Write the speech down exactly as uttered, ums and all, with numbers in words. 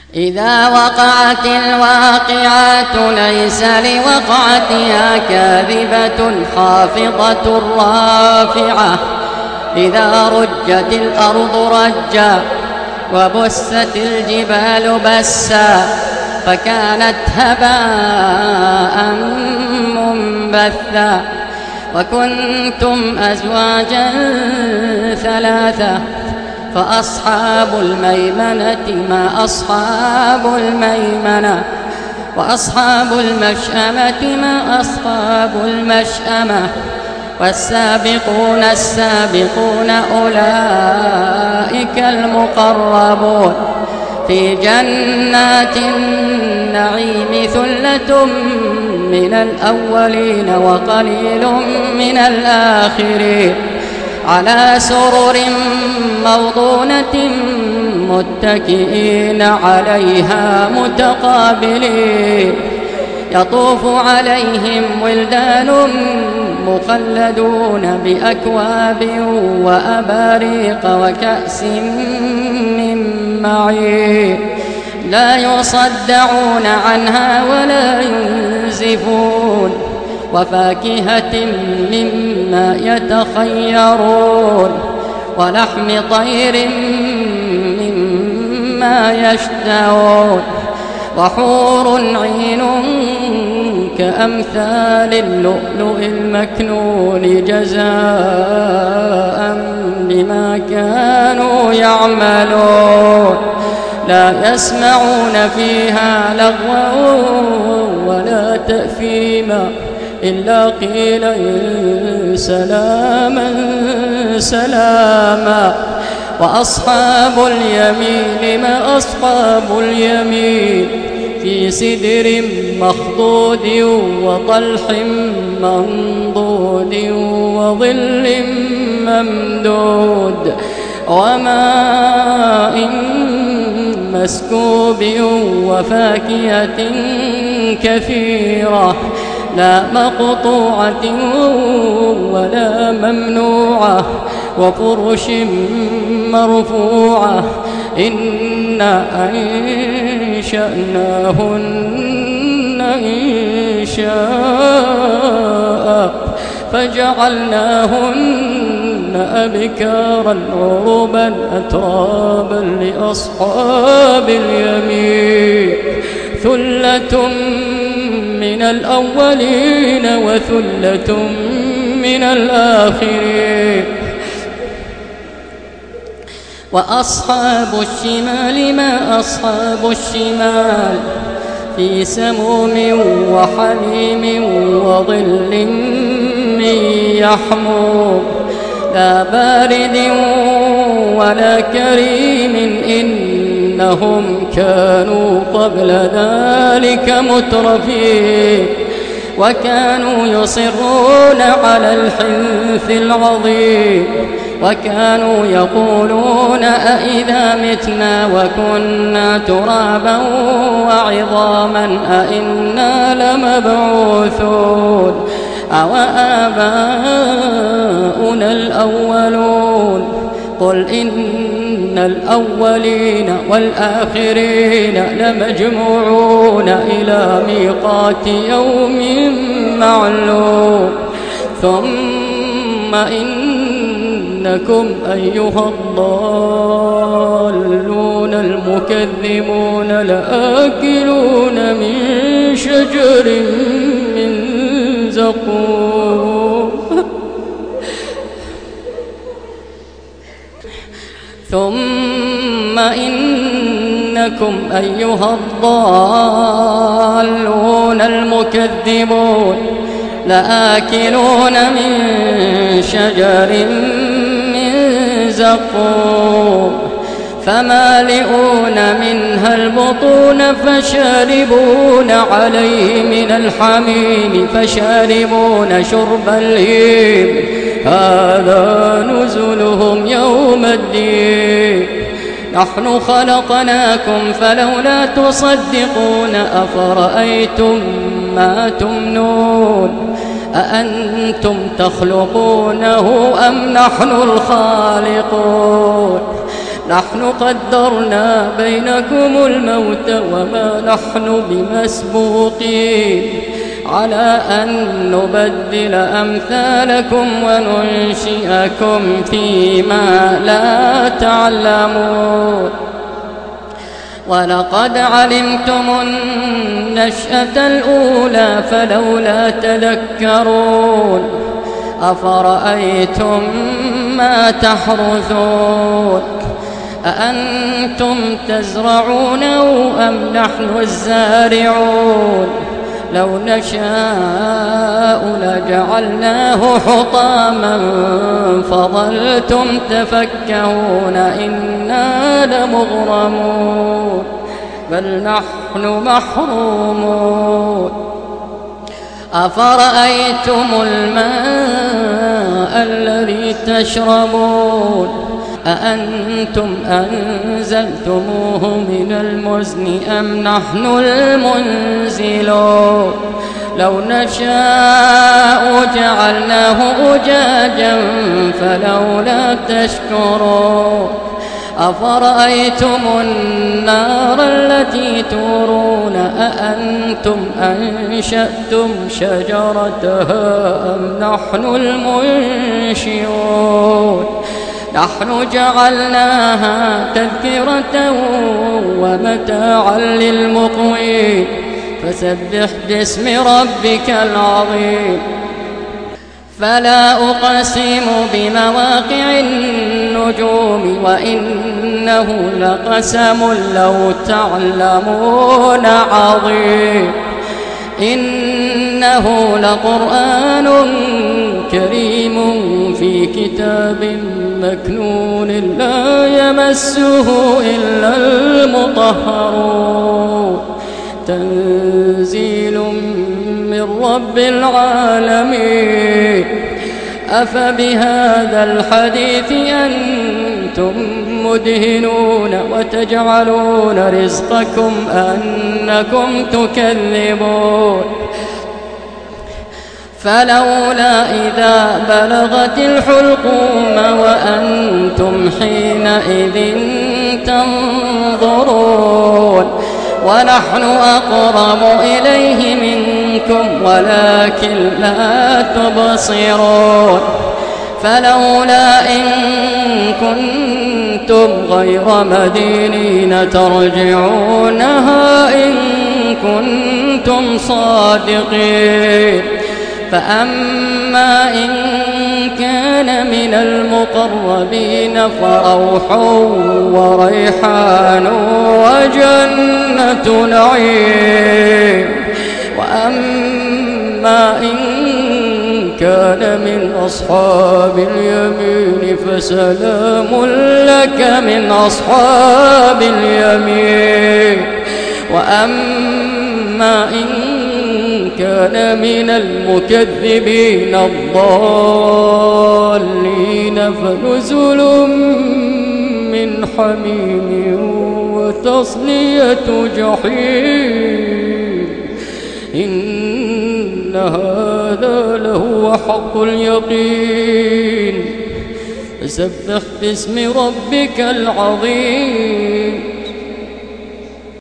إذا وقعت الواقعة ليس لوقعتها كاذبة خافضة رافعة. إذا رجت الأرض رجا وبست الجبال بسا فكانت هباء منبثا. وكنتم أزواجا ثلاثة فأصحاب الميمنة ما أصحاب الميمنة وأصحاب المشأمة ما أصحاب المشأمة. والسابقون السابقون أولئك المقربون في جنات النعيم ثلة من الأولين وقليل من الآخرين على سرر موضونة متكئين عليها متقابلين. يطوف عليهم ولدان مخلدون بأكواب وأباريق وكأس من معين لا يصدعون عنها ولا ينزفون. وفاكهة مما يتخيرون ولحم طير مما يشتهون. وحور عين كأمثال اللؤلؤ المكنون جزاء بما كانوا يعملون. لا يسمعون فيها لغوا ولا تأثيما إلا قيلا سلاما سلاما. وأصحاب اليمين ما أصحاب اليمين في سدر مخضود وطلح منضود وظل ممدود وماء مسكوب وفاكهة كثيرة لا مقطوعة ولا ممنوعة وفرش مرفوعة. إنا أنشأناهن إنشاء فجعلناهن أبكارا عربا أترابا لأصحاب اليمين ثلة من الأولين وثلة من الآخرين. وأصحاب الشمال ما أصحاب الشمال في سموم وحميم وظل من يحموم لا بارد ولا كريم إنهم كانوا قبل ذلك مترفين وكانوا يصرون على الحنث العظيم وكانوا يقولون أئذا متنا وكنا ترابا وعظاما أئنا لمبعوثون أو آباؤنا الأولون. قل إن الأولين والآخرين لمجموعون إلى ميقات يوم معلوم. ثم إنكم أيها الضالون المكذبون لآكلون من شجر من زقوم ثم إنكم أيها الضالون المكذبون لآكلون من شجر من زقوم فمالئون منها البطون فشاربون عليه من الحميم فشاربون شرب الهيم هذا نزلهم يوم الدين. نحن خلقناكم فلولا تصدقون أفرأيتم ما تمنون أأنتم تخلقونه أم نحن الخالقون نحن قدرنا بينكم الموت وما نحن بمسبوقين على أن نبدل أمثالكم وننشئكم فيما لا تعلمون ولقد علمتم النشأة الأولى فلولا تذكرون أفرأيتم ما تحرثون أأنتم تزرعونه أم نحن الزارعون لو نشاء لجعلناه حطاما فظلتم تفكهون إنا لمغرمون بل نحن محرومون أفرأيتم الماء الذي تشربون أأنتم أنزلتموه من المزن أم نحن المنزلون لو نشاء جعلناه أجاجا فلولا تشكرون أفرأيتم النار التي تورون أأنتم أنشأتم شجرتها أم نحن المنشئون نحن جعلناها تذكرة ومتاعا للمقوين فسبح باسم ربك العظيم فلا أقسم بمواقع النجوم وإنه لقسم لو تعلمون عظيم إنه لقرآن كريم في كتاب مكنون لا يمسه إلا المطهرون تنزيل من رب العالمين أفبهذا الحديث أنتم مدهنون وتجعلون رزقكم أنكم تكذبون فلولا إذا بلغت الحلقوم وأنتم حينئذ تنظرون ونحن أقرب إليه منكم ولكن لا تبصرون فلولا إن كنتم غير مدينين ترجعونها إن كنتم صادقين فأما إن كان من المقربين فروح وريحان وجنة نعيم وأما إن كان من أصحاب اليمين فسلام لك من أصحاب اليمين وأما إن كان من المكذبين الضالين فنزل من حميم وتصلية جحيم إن هذا لهو حق اليقين فسبح باسم ربك العظيم